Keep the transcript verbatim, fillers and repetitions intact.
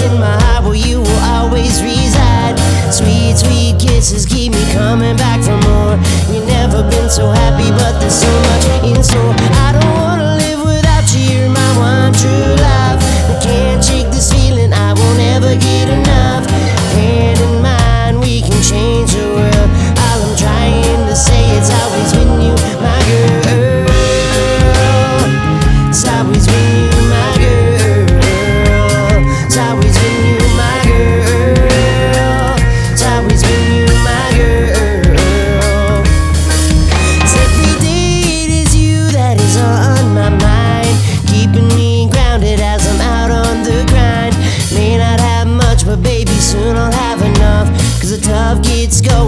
in my heart where you will always reside. Sweet, sweet kisses keep me coming back for more. You've never been so happy, but there's so much in store. I don't wanna live without you, you're my one true love. I can't shake this feeling, I won't ever get enough. Hand in mind, we can change the world. All I'm trying to say, it's always been you, my girl. It's always been you, my girl. It's always been you, my girl. It's always been you, my girl. 'Cause every day it is you that is on my mind, keeping me grounded as I'm out on the grind. May not have much, but baby, soon I'll have enough. 'Cause the tough gets going.